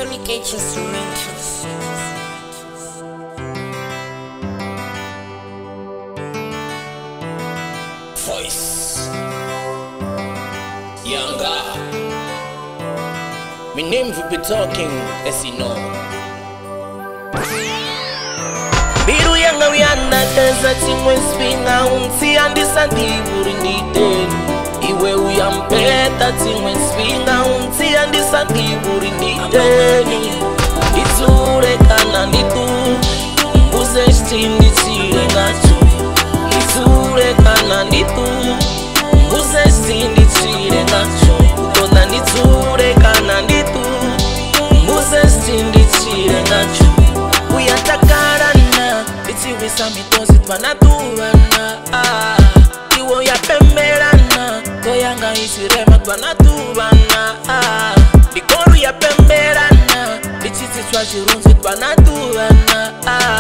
Electronic Age Instrumentals. Voice Younger. My name will be talking, as you know. Biru yanga wiana teza chimwe spinga unti andisandi burini deni. Iwe uyampeta chimwe spinga unti andisandi burini deni. Iture kana nitu mbuze stindi chile ngacho. Iture kana nitu mbuze stindi chile ngacho. Utona niture kana nitu mbuze stindi chile ngacho. Uyatakarana itiwisa mitosi twanatubana. Iwo yapemberana koyanga isirema twanatubana. Dikoru yapemberana bichiti twachirunzi twanatubana.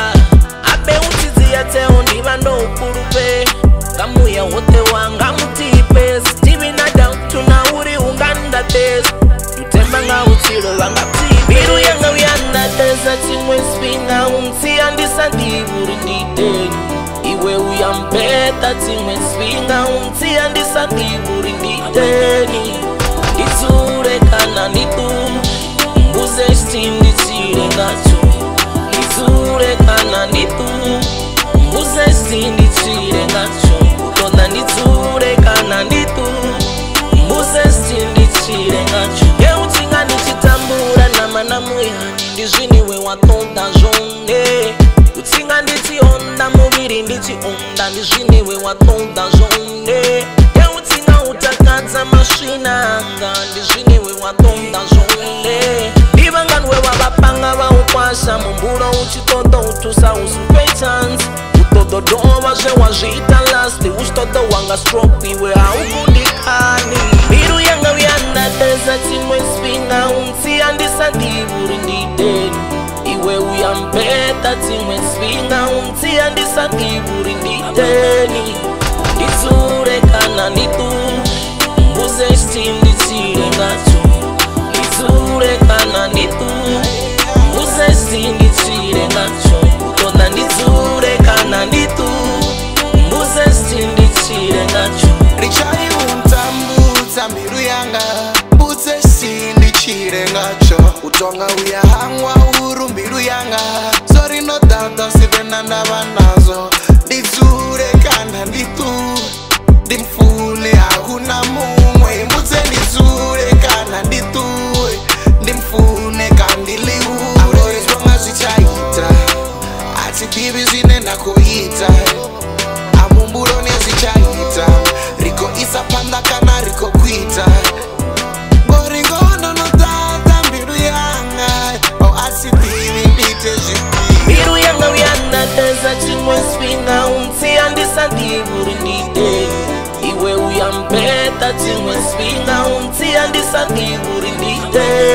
Abe utizi yate ondiba no ukurupe kamuya wote wanga mutipe. Stibi na down tuna uri unganda test tutemba nga utiro wanga ptipe. Biru yanga wiana teza chimwe spinga unti andisandi burini deni. Iwe uyampeta chimwe spinga unti andisandi burini deni. Iture kana nitu mbuze stindi chile ngacho. Iture kana nitu mbuze stindi chile ngacho. Utona niture kana nitu mbuze stindi chile ngacho. Yeutinga nichitambura namanamu yani ndizviniwe watonda zvone. Utsinga ndichionda muviri ndichionda ndizviniwe watonda zvone. Yeutinga utakadza masvina anga ndizviniwe watonda zvone. Ndivanganwe wavapanga vaukwasha mumbulo uchitodo utusa usupe chance. Utododova zvewazviita lasti uchitodo wanga stroke iwe haukudikani. Biru yanga wiana teza chimwe spinga unti andisandi burini deni. Iwe uyampeta chimwe spinga unti andisandi burini deni. Iture kana nitu mbuze stindi chile ngacho. Iture kana nitu mbuze stindi chile ngacho. Utona niture kana nitu mbuze stindi chile ngacho. Richai untambudza mbiru yanga mbuze stindi chile ngacho. Utonga uyahangwa uru mbiru yanga zori no data sivena ndava nazo. Ndizure kana nditu ndimfune hakuna mumwe. Mbuze ndizure kana nditu ndimfune kandiliure. Amorizwanga zvichaita atidivi zvinenda kuita. Amumbulo nezvichaita riko isa panda kana riko kuita. Ngoringono notata mbiru yanga atidivi ndite zvipi. Biru yanga wiana teza chimwe spinga unti andisandi burini deni. Iwe uyampeta chimwe spinga unti andisandi burini deni.